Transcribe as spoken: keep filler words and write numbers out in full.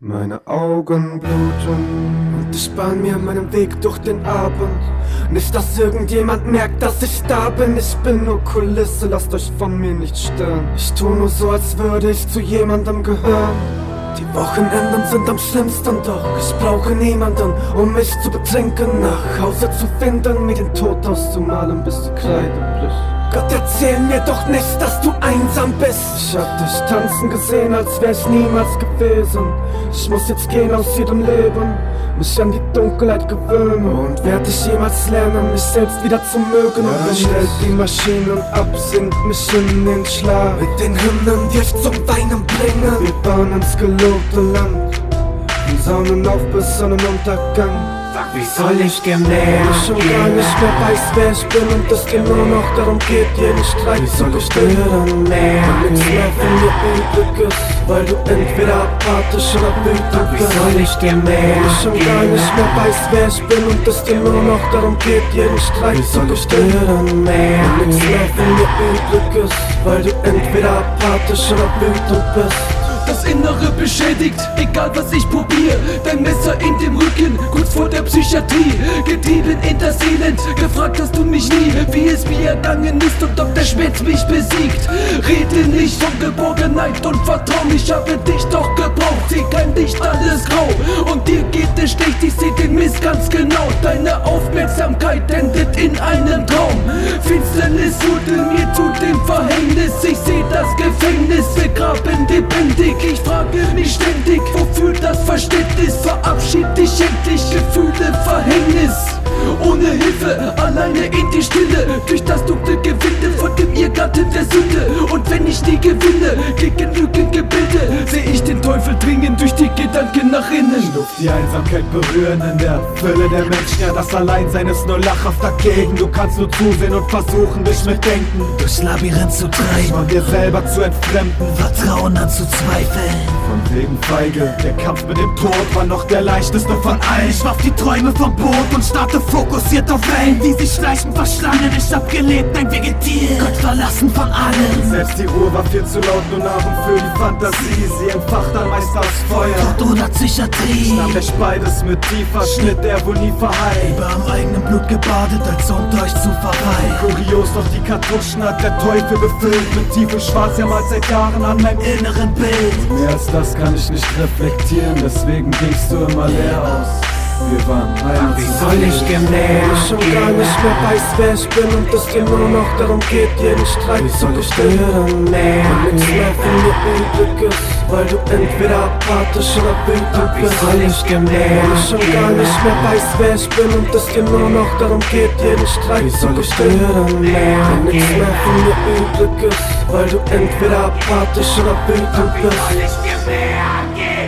Meine Augen bluten und ich bahn mir meinen Weg durch den Abend. Nicht, dass irgendjemand merkt, dass ich da bin. Ich bin nur Kulisse, lasst euch von mir nicht stören. Ich tu nur so, als würde ich zu jemandem gehören. Die Wochenenden sind am schlimmsten, doch ich brauche niemanden, um mich zu betrinken, nach Hause zu finden, mir den Tod auszumalen, bis die Kreide bricht. Gott, erzähl mir doch nicht, dass du einsam bist. Ich hab dich tanzen gesehen, als wär ich niemals gewesen. Ich muss jetzt gehen aus jedem Leben, mich an die Dunkelheit gewöhnen. Und werd ich jemals lernen, mich selbst wieder zu mögen? Und wenn stellt die Maschinen ab, singt mich in den Schlaf. Mit den Hymnen, die euch zum Weinen bringen. Wir bauen ins gelobte Land, von Sonnenauf bis Sonnenuntergang. Wie soll ich dir mehr ich schon gar nicht mehr weiß, wer ich bin und es dir nur noch darum geht, jeden Streit zu gestören. mehr Und nichts mehr von mir übrig ist, weil du entweder apathisch oder wütend Wie bist. soll ich dir mehr Ich schon gar nicht mehr weiß, wer ich bin und es dir nur noch darum geht, jeden Streit zu gestören. mehr Und nichts mehr von mir übrig ist, weil du entweder apathisch oder wütend bist. Das Innere beschädigt, egal was ich probier. Dein Messer in dem Rücken, kurz vor der Psychiatrie. Getrieben in das Elend, gefragt hast du mich nie, wie es mir ergangen ist und ob der Schmerz mich besiegt. Rede nicht von Geborgenheit und Vertrauen, ich habe dich doch gebraucht. Seh kein Licht, alles grau und dir geht es schlecht, ich seh den Mist ganz genau. Deine Aufmerksamkeit endet in einem Traum. Finsternis wurde mir zu dem Verhängnis, ich seh das Gefängnis begraben lebendig. Ich frage mich ständig, wofür das Verständnis? Verabschied dich endlich, Gefühle Verhängnis. Ohne Hilfe, alleine in die Stille, durch das dunkle Gewinde von dem Irrgarten der Sünde. Und wenn ich nie gewinne, gegen Lügengebilde, seh ich den Teufel dringen durch die Gedanken nach innen. Luft die Einsamkeit berühren in der Fülle der Menschen. Ja, das Alleinsein ist nur lachhaft dagegen. Du kannst nur zusehen und versuchen, dich mit Denken durchs Labyrinth zu treiben, von dir selber zu entfremden, Vertrauen anzuzweifeln. Von wegen feige, der Kampf mit dem Tod war noch der leichteste von allen. Ich warf die Träume vom Boot und starte fokussiert auf Wellen, die sich schleichen, verschlangen. Ich hab gelebt, ein Vegetier, Gott verlassen von allem. Selbst die Ruhe war viel zu laut, nur Nahrung für die Fantasie. Sie entfacht dann meist das Feuer, Tod oder Psychiatrie. nahm ich beides mit tiefer Schnitt, der wohl nie verheilt. Lieber am eigenen Blut gebadet, als unter euch zu verweilen. Kurios, doch die Kartuschen hat der Teufel befüllt mit tiefem Schwarz, ja mal seit Jahren an meinem Inneren Bild. Mehr als das kann ich nicht reflektieren, deswegen gingst du immer leer aus. Wir waren ein Wie soll ich dir mehr Ich schon gar nicht mehr weiß, wer ich bin und es dir nur noch darum geht, jeden Streit zu gestören. mehr Und nichts mehr von mir übrig ist, weil du entweder apathisch oder wütend Wie bist. soll ich dir mehr Ich schon gar nicht mehr weiß, wer ich bin und es dir nur noch darum geht, jeden Streit zu gestören. mehr Und nichts mehr von mir übrig ist, weil du entweder apathisch oder wütend Wie bist. soll ich dir mehr geben?